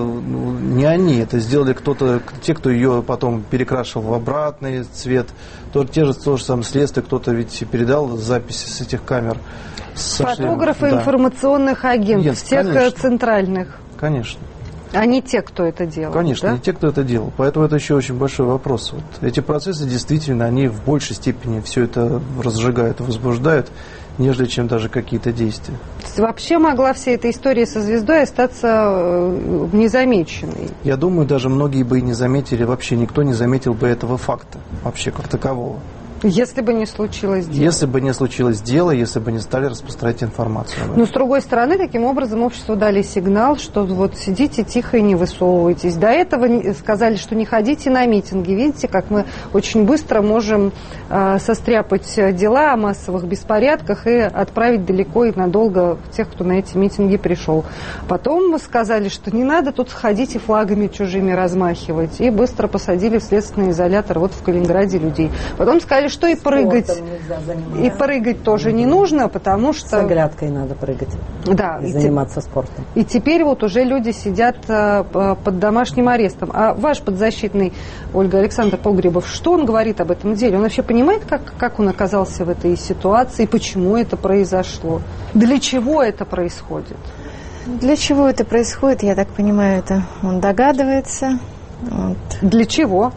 не они, это сделали кто-то, те, кто ее потом перекрашивал в обратный цвет. То, те же, то же самое следствие, кто-то ведь передал записи с этих камер. Фотографы да. информационных агентов, всех конечно. Центральных. Конечно. А не те, кто это делал. Конечно, да? не те, кто это делал. Поэтому это еще очень большой вопрос. Вот эти процессы действительно, они в большей степени все это разжигают, возбуждают, нежели чем даже какие-то действия. Вообще могла вся эта история со звездой остаться незамеченной? Я думаю, даже многие бы и не заметили, вообще никто не заметил бы этого факта, вообще как такового. Если бы не случилось дело. Если бы не случилось дело, если бы не стали распространять информацию. Но с другой стороны, таким образом обществу дали сигнал, что вот сидите тихо и не высовывайтесь. До этого сказали, что не ходите на митинги. Видите, как мы очень быстро можем э, состряпать дела о массовых беспорядках и отправить далеко и надолго тех, кто на эти митинги пришел. Потом мы сказали, что не надо тут ходить и флагами чужими размахивать. И быстро посадили в следственный изолятор вот в Калининграде людей. Потом сказали, что и прыгать, и прыгать тоже не нужно, потому что... С оглядкой надо прыгать, да, и и заниматься те... спортом. И теперь вот уже люди сидят а, под домашним арестом. А ваш подзащитный, Ольга Александр Погребов, что он говорит об этом деле? Он вообще понимает, как, как он оказался в этой ситуации, почему это произошло? Для чего это происходит? Для чего это происходит, я так понимаю, это он догадывается. Вот. Для чего?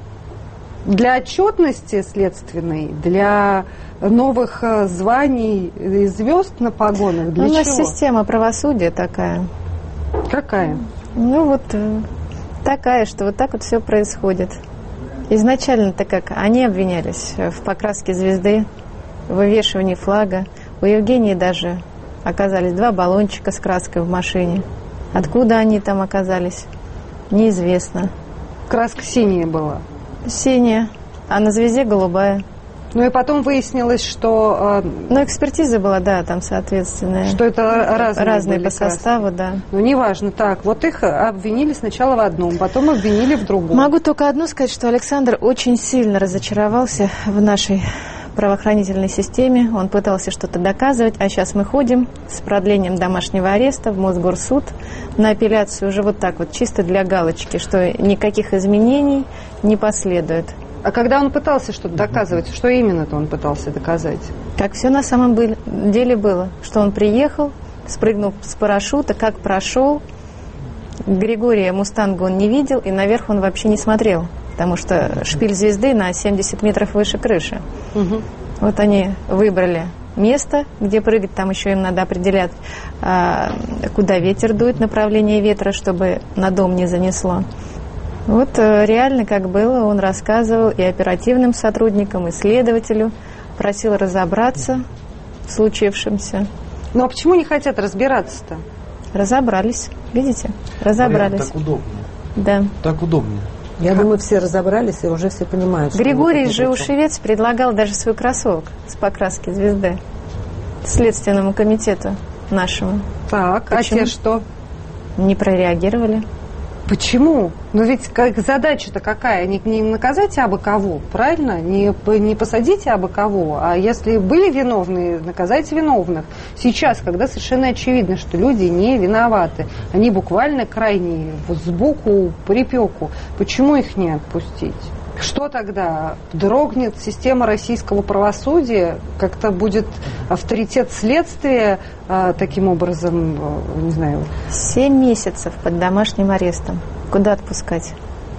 Для отчетности следственной, для новых званий и звезд на погонах, для У нас чего? система правосудия такая. Какая? Ну вот такая, что вот так вот все происходит. Изначально-то как? Они обвинялись в покраске звезды, в вывешивании флага. У Евгении даже оказались два баллончика с краской в машине. Откуда они там оказались, неизвестно. Краска синяя была. Синяя, а на звезде голубая. Ну и потом выяснилось, что... Ну, экспертиза была, да, там соответственная. Что это разные, разные были по составу, краски. Да. Ну, неважно. Так, вот их обвинили сначала в одном, потом обвинили в другом. Могу только одно сказать, что Александр очень сильно разочаровался в нашей правоохранительной системе, он пытался что-то доказывать, а сейчас мы ходим с продлением домашнего ареста в Мосгорсуд на апелляцию уже вот так вот, чисто для галочки, что никаких изменений не последует. А когда он пытался что-то доказывать, что именно-то он пытался доказать? Как все на самом деле было, что он приехал, спрыгнул с парашюта, как прошел, Григория Мустанга он не видел, и наверх он вообще не смотрел, потому что шпиль звезды на семьдесят метров выше крыши. Угу. Вот они выбрали место, где прыгать, там еще им надо определять, куда ветер дует, направление ветра, чтобы на дом не занесло. Вот реально, как было, он рассказывал и оперативным сотрудникам, и следователю, просил разобраться в случившемся. Ну а почему не хотят разбираться-то? Разобрались, видите? Разобрались. Марьяна, так удобнее. Да. Так удобнее. Я как? думаю, все разобрались и уже все понимают. Григорий Жеушевец предлагал даже свой кроссовок с покраски звезды Следственному комитету нашему. Так, почему? А те что? Не прореагировали. Почему? Ну ведь как, задача-то какая? Не, не наказать абы кого, правильно? Не, не посадите абы кого. А если были виновные, наказать виновных. Сейчас, когда совершенно очевидно, что люди не виноваты, они буквально крайние, вот сбоку припеку, почему их не отпустить? Что тогда? Дрогнет система российского правосудия? Как-то будет авторитет следствия а, таким образом, а, не знаю... Семь месяцев под домашним арестом. Куда отпускать?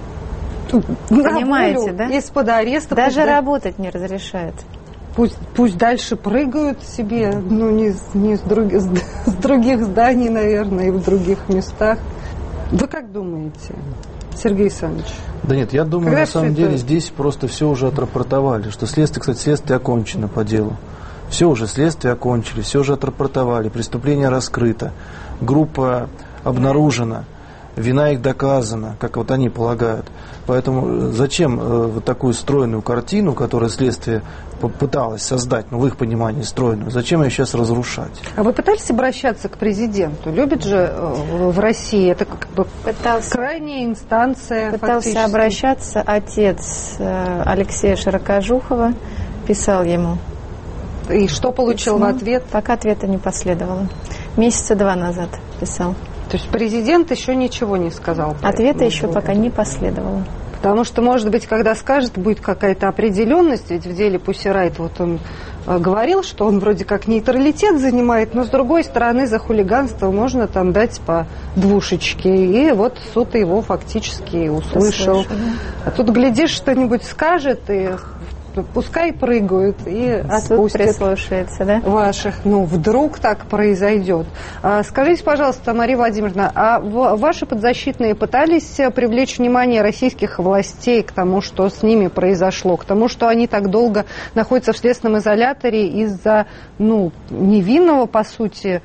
Понимаете, да? Из-под ареста. Даже работать не разрешают. Пусть, пусть дальше прыгают себе, ну, не, не с, друг, с, с других зданий, наверное, и в других местах. Вы как думаете, Сергей Александрович? Да нет, я думаю, Когда на самом деле это... здесь просто все уже отрапортовали, что следствие, кстати, следствие окончено по делу. Все уже, следствие окончили, все уже отрапортовали, преступление раскрыто, группа обнаружена, вина их доказана, как вот они полагают. Поэтому зачем э, вот такую стройную картину, которую следствие попыталось создать, ну, в их понимании стройную, зачем ее сейчас разрушать? А вы пытались обращаться к президенту? Любит же э, в России, это как бы пытался, крайняя инстанция. Пытался фактически. обращаться отец э, Алексея Широкожухова, писал ему. И что получил письмо. в ответ? Пока ответа не последовало. Месяца два назад писал. То есть президент еще ничего не сказал? Ответа еще пока не последовало. Потому что, может быть, когда скажет, будет какая-то определенность, ведь в деле Pussy Riot вот он э, говорил, что он вроде как нейтралитет занимает, но с другой стороны за хулиганство можно там дать по двушечке. И вот суд его фактически услышал. Услышал. А тут, глядишь, что-нибудь скажет и... Пускай прыгают и отпустят прислушается, да? ваших. Ну, вдруг так произойдет. А, скажите, пожалуйста, Мария Владимировна, а ваши подзащитные пытались привлечь внимание российских властей к тому, что с ними произошло, к тому, что они так долго находятся в следственном изоляторе из-за, ну, невинного, по сути,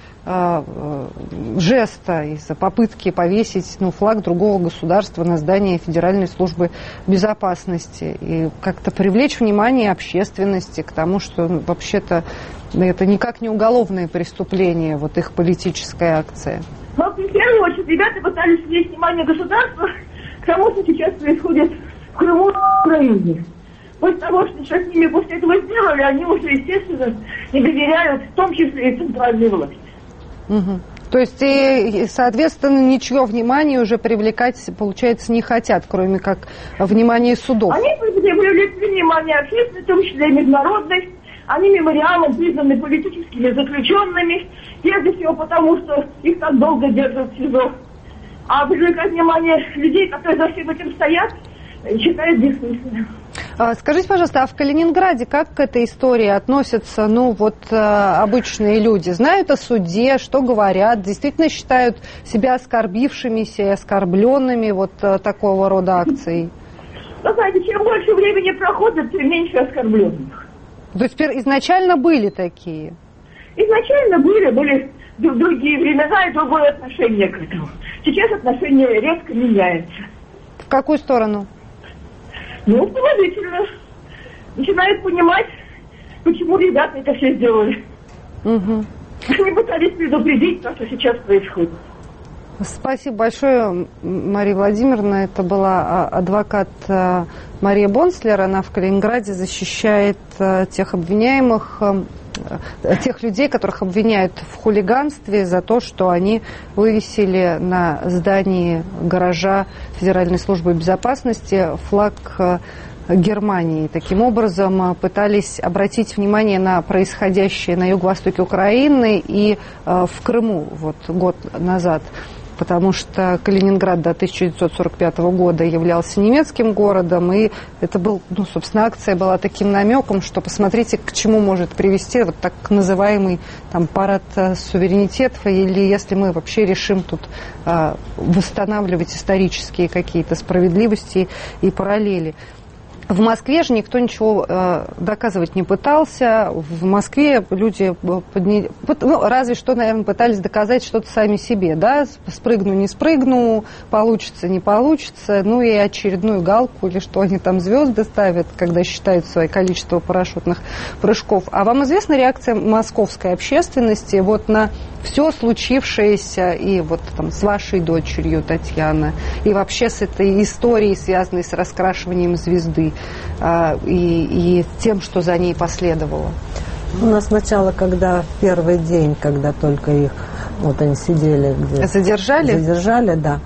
жеста, из-за попытки повесить, ну, флаг другого государства на здание Федеральной службы безопасности и как-то привлечь внимание общественности к тому, что, ну, вообще-то это никак не уголовное преступление, вот их политическая акция? Но в первую очередь ребята пытались привлечь внимание государства к тому, что сейчас происходит в Крыму и в Украине. После того, что сейчас с ними после этого сделали, они уже, естественно, не доверяют, в том числе и центральной власти. Угу. То есть, и, соответственно, ничего внимания уже привлекать, получается, не хотят, кроме как внимания судов. Они привлекли внимание общественности, в том числе и международной. Они мемориалом признаны политическими заключенными, прежде всего потому, что их так долго держат в СИЗО. А привлекать внимание людей, которые за всем этим стоят, считают бессмысленным. Скажите, пожалуйста, а в Калининграде как к этой истории относятся, ну, вот, обычные люди? Знают о суде, что говорят, действительно считают себя оскорбившимися и оскорбленными вот такого рода акцией? Вы знаете, чем больше времени проходит, тем меньше оскорбленных. То есть изначально были такие? Изначально были, были другие времена и другое отношение к этому. Сейчас отношение резко меняется. В какую сторону? Ну, положительно. Начинают понимать, почему ребята это все сделали. Угу. Они пытались предупредить то, что сейчас происходит. Спасибо большое, Мария Владимировна. Это была адвокат Мария Бонслер. Она в Калининграде защищает тех обвиняемых, тех людей, которых обвиняют в хулиганстве за то, что они вывесили на здании гаража Федеральной службы безопасности флаг Германии. Таким образом, пытались обратить внимание на происходящее на юго-востоке Украины и в Крыму вот, год назад. Потому что Калининград до тысяча девятьсот сорок пятого года являлся немецким городом, и это был, ну, собственно, акция была таким намеком, что посмотрите, к чему может привести вот так называемый там парад суверенитетов, или если мы вообще решим тут а, восстанавливать исторические какие-то справедливости и параллели. В Москве же никто ничего э, доказывать не пытался. В Москве люди, подня... ну, разве что, наверное, пытались доказать что-то сами себе, да, спрыгну, не спрыгну, получится, не получится, ну и очередную галку или что они там звезды ставят, когда считают свое количество парашютных прыжков. А вам известна реакция московской общественности вот на все случившееся и вот там с вашей дочерью, Татьяна, и вообще с этой историей, связанной с раскрашиванием звезды, и, и тем, что за ней последовало? У нас сначала, когда первый день, когда только их, вот они сидели где... Задержали? Задержали, да.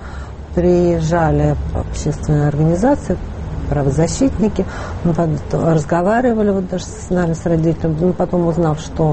Приезжали общественные организации, правозащитники, мы разговаривали вот даже с нами, с родителями, но потом узнав, что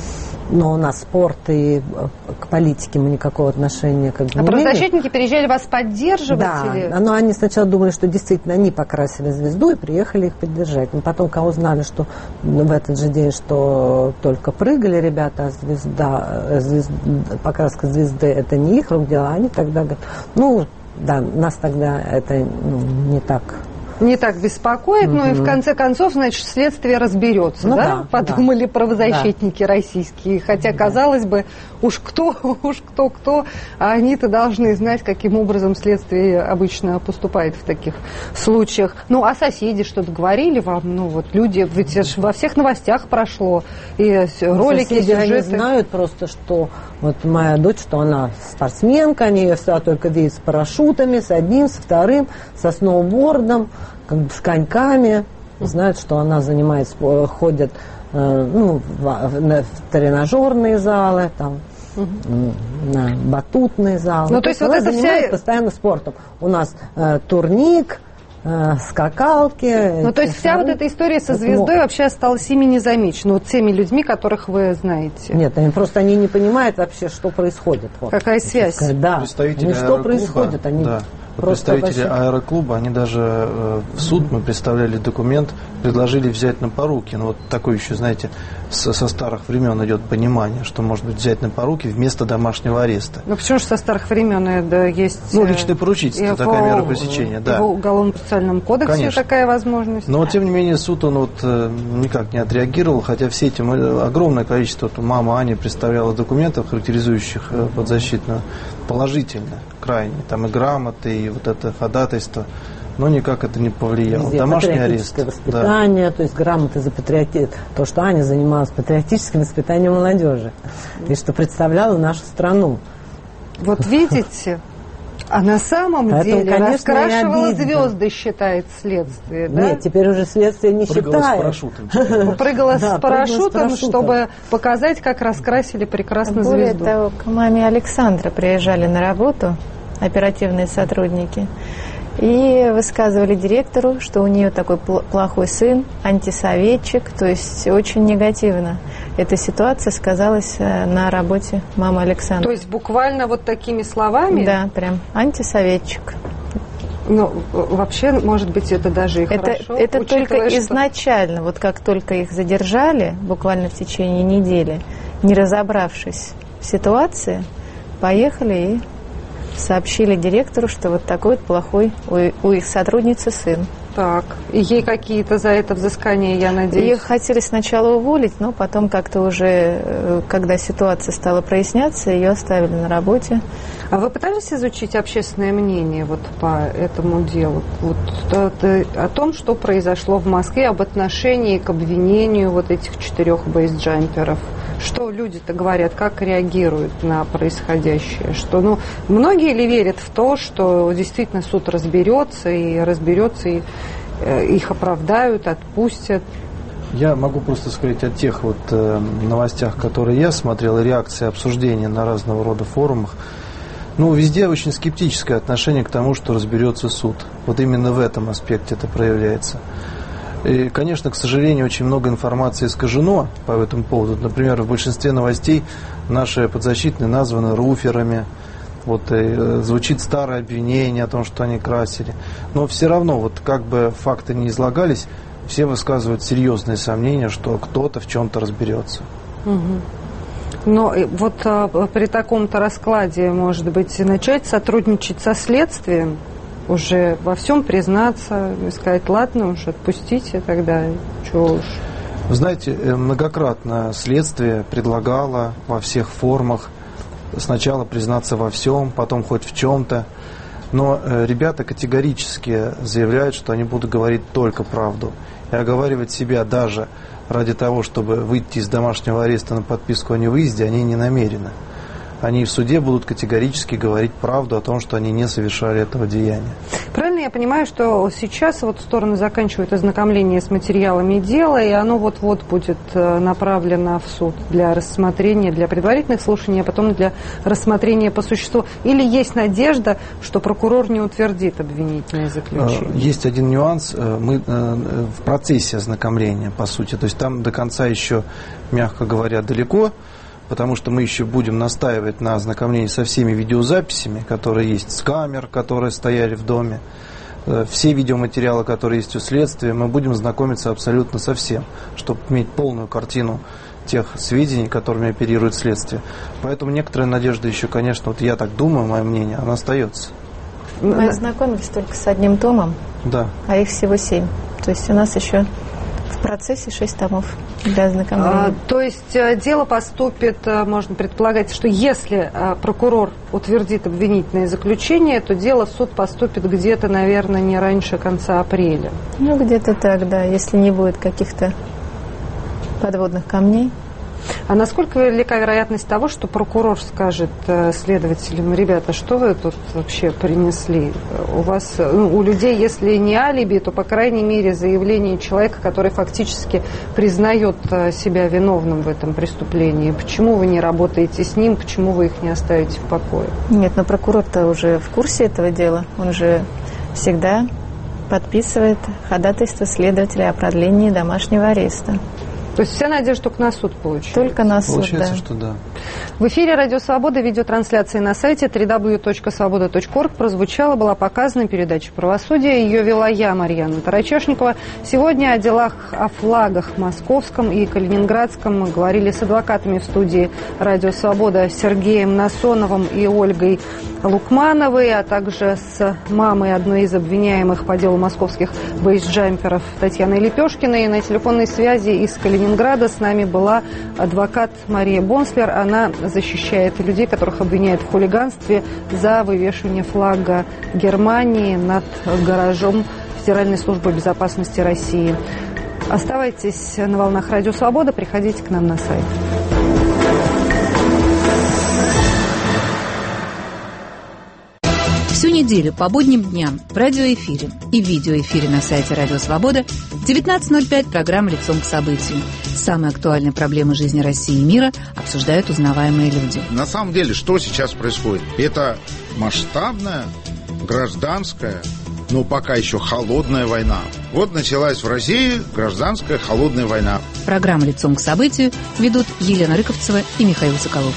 но у нас спорт и к политике мы никакого отношения как бы а не правозащитники имели. Переезжали вас поддерживать? Да, или... но они сначала думали, что действительно они покрасили звезду и приехали их поддержать. Но потом, когда узнали, что в этот же день, что только прыгали ребята, а звезда, звезд, покраска звезды это не их рук дело, они тогда говорят, ну да, нас тогда это ну, не так... Не так беспокоит, mm-hmm. но и в конце концов, значит, следствие разберется, ну, да? да? Подумали да. правозащитники да. российские. Хотя, казалось бы, уж кто, уж кто, кто, а они-то должны знать, каким образом следствие обычно поступает в таких случаях. Ну, а соседи что-то говорили вам? Ну, вот люди, ведь во всех новостях прошло, и ролики, соседи, сюжеты. Они знают просто, что вот моя дочь, что она спортсменка, они ее всегда только видят с парашютами, с одним, с вторым, со сноубордом, как бы с коньками, знают, что она занимается, ходит э, ну, в, в, в тренажерные залы, там, угу. на батутные залы. Ну, то, то есть, есть вот она это занимается вся... постоянно спортом. У нас э, турник, э, скакалки. Ну, то есть вся вот эта история со звездой вообще осталась ими незамечена, вот теми людьми, которых вы знаете. Нет, они просто они не понимают вообще, что происходит. Вот. Какая связь? Да, они, что происходит, они... Да. Представители аэроклуба, они даже э, в суд, мы представляли документ, предложили взять на поруки. Ну, вот такое еще, знаете, со, со старых времен идет понимание, что может быть взять на поруки вместо домашнего ареста. Ну, почему же со старых времен это есть... Ну, личное поручительство, такая мера пресечения, да. В Уголовно-процессуальном кодексе Конечно. Такая возможность. Но, тем не менее, суд, он вот э, никак не отреагировал, хотя все эти, огромное количество, вот, мама Аня представляла документов, характеризующих э, подзащитную, положительно, крайне, там и грамоты, и вот это ходатайство, но никак это не повлияло. Везде домашний арест. Воспитание, да. То есть грамоты за патриотизм. То, что Аня занималась патриотическим воспитанием молодежи. И что представляла нашу страну. Вот видите, а на самом Поэтому, деле конечно, раскрашивала звезды, считает следствие, да? Нет, теперь уже следствие не Прыгала считает. С парашютом. Прыгала с парашютом, чтобы показать, как раскрасили прекрасно звезду. Более того, к маме Александра приезжали на работу оперативные сотрудники и высказывали директору, что у нее такой плохой сын, антисоветчик, то есть очень негативно. Эта ситуация сказалась на работе мамы Александра. То есть буквально вот такими словами? Да, прям антисоветчик. Ну, вообще, может быть, это даже и это, хорошо. Это только что... изначально, вот как только их задержали, буквально в течение недели, не разобравшись в ситуации, поехали и сообщили директору, что вот такой вот плохой у, у их сотрудницы сын. Так, и ей какие-то за это взыскания, я надеюсь? Ее хотели сначала уволить, но потом как-то уже, когда ситуация стала проясняться, ее оставили на работе. А вы пытались изучить общественное мнение вот по этому делу? Вот, о том, что произошло в Москве, об отношении к обвинению вот этих четырех бейсджамперов? Что люди-то говорят, как реагируют на происходящее? Что, ну, многие ли верят в то, что действительно суд разберется и разберется, и э, их оправдают, отпустят? Я могу просто сказать о тех вот э, новостях, которые я смотрел, и реакции, обсуждения на разного рода форумах. Ну, везде очень скептическое отношение к тому, что разберется суд. Вот именно в этом аспекте это проявляется. И, конечно, к сожалению, очень много информации искажено по этому поводу. Например, в большинстве новостей наши подзащитные названы руферами. Вот и звучит старое обвинение о том, что они красили. Но все равно, вот как бы факты не излагались, все высказывают серьезные сомнения, что кто-то в чем-то разберется. Угу. Но вот а, при таком-то раскладе, может быть, начать сотрудничать со следствием, уже во всем признаться, сказать, ладно уж, отпустите тогда, чего уж. Вы знаете, многократно следствие предлагало во всех формах сначала признаться во всем, потом хоть в чем-то. Но ребята категорически заявляют, что они будут говорить только правду. И оговаривать себя даже ради того, чтобы выйти из домашнего ареста на подписку о невыезде, они не намерены. Они в суде будут категорически говорить правду о том, что они не совершали этого деяния. Правильно я понимаю, что сейчас вот стороны заканчивают ознакомление с материалами дела, и оно вот-вот будет направлено в суд для рассмотрения, для предварительных слушаний, а потом для рассмотрения по существу? Или есть надежда, что прокурор не утвердит обвинительное заключение? Есть один нюанс. Мы в процессе ознакомления, по сути, то есть там до конца еще, мягко говоря, далеко, потому что мы еще будем настаивать на ознакомлении со всеми видеозаписями, которые есть с камер, которые стояли в доме, все видеоматериалы, которые есть у следствия, мы будем знакомиться абсолютно со всем, чтобы иметь полную картину тех сведений, которыми оперирует следствие. Поэтому некоторая надежда еще, конечно, вот я так думаю, мое мнение, она остается. Мы ознакомились только с одним томом, да. А их всего семь. То есть у нас еще в процессе шесть томов для ознакомления. А, то есть дело поступит, можно предполагать, что если прокурор утвердит обвинительное заключение, то дело в суд поступит где-то, наверное, не раньше конца апреля. Ну, где-то так, да, если не будет каких-то подводных камней. А насколько велика вероятность того, что прокурор скажет следователям: ребята, что вы тут вообще принесли? У вас, ну, у людей, если не алиби, то, по крайней мере, заявление человека, который фактически признает себя виновным в этом преступлении. Почему вы не работаете с ним? Почему вы их не оставите в покое? Нет, но прокурор-то уже в курсе этого дела. Он же всегда подписывает ходатайство следователя о продлении домашнего ареста. То есть вся надежда только на суд получается? Только на суд, Получается, да. что да. В эфире «Радио Свобода», видеотрансляции на сайте дабл ю дабл ю дабл ю точка свобода точка орг прозвучала, была показана передача «Правосудие». Ее вела я, Марьяна Тарачешникова. Сегодня о делах, о флагах московском и калининградском мы говорили с адвокатами в студии «Радио Свобода» Сергеем Насоновым и Ольгой Лукмановой, а также с мамой одной из обвиняемых по делу московских бейсджамперов Татьяной Лепешкиной. На телефонной связи из Калининграда с нами была адвокат Мария Бонслер. Она защищает людей, которых обвиняют в хулиганстве за вывешивание флага Германии над гаражом Федеральной службы безопасности России. Оставайтесь на волнах «Радио Свобода», приходите к нам на сайт. Всю неделю по будним дням в радиоэфире и видеоэфире на сайте «Радио Свобода» в девятнадцать ноль пять программа «Лицом к событию». Самые актуальные проблемы жизни России и мира обсуждают узнаваемые люди. На самом деле, что сейчас происходит? Это масштабная, гражданская, но пока еще холодная война. Вот началась в России гражданская холодная война. Программа «Лицом к событию» ведут Елена Рыковцева и Михаил Соколов.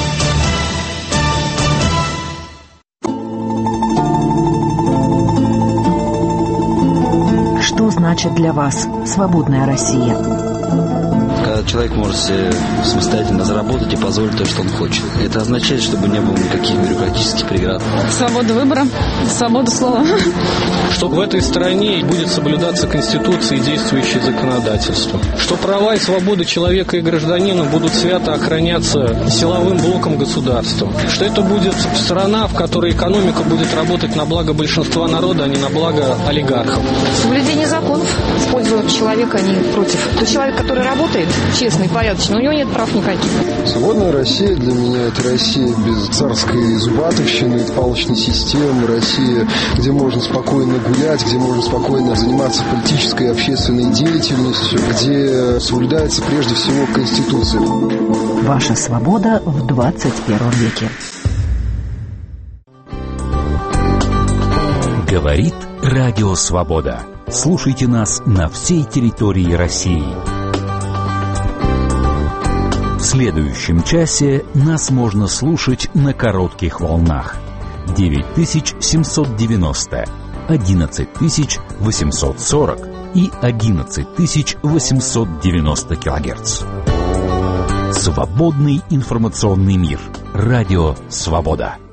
Что значит для вас свободная Россия? Когда человек может себе самостоятельно заработать и позволить то, что он хочет. Это означает, чтобы не было никаких бюрократических преград. Свобода выбора, свобода слова. Что в этой стране будет соблюдаться Конституция и действующее законодательство. Что права и свободы человека и гражданина будут свято охраняться силовым блоком государства. Что это будет страна, в которой экономика будет работать на благо большинства народа, а не на благо олигархов. Соблюдение законов в пользу человека, а не против. То человек, который работает, честный, порядочный, у него нет прав никаких. Свободная Россия для меня – это Россия без царской зубатовщины, палочной системы, Россия, где можно спокойно гулять, где можно спокойно заниматься политической и общественной деятельностью, где соблюдается прежде всего Конституция. Ваша свобода в двадцать первом веке. Говорит Радио Свобода. Слушайте нас на всей территории России. В следующем часе нас можно слушать на коротких волнах. девять тысяч семьсот девяносто, одиннадцать тысяч восемьсот сорок и одиннадцать тысяч восемьсот девяносто килогерц. Свободный информационный мир. Радио Свобода.